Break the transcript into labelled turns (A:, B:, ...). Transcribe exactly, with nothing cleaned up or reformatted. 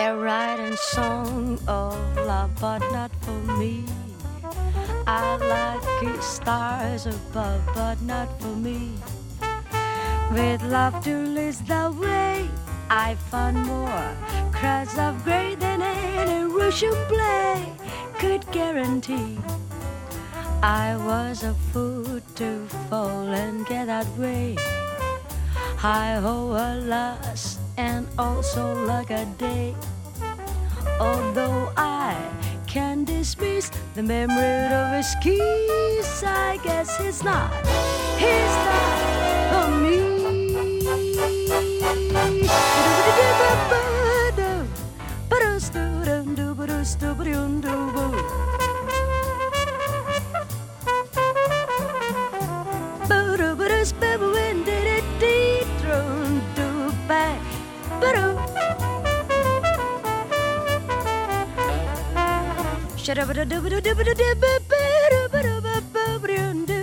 A: They're writing song of love, but not for me. I like stars above, but not for me. With love to lead the way, I found more crowds of gray than any Russian play could guarantee. I was a fool to fall and get that way. Hi ho, alas, and also like a day. Although I can dismiss the memory of his kiss, I guess he's not, he's not for me. Shut up,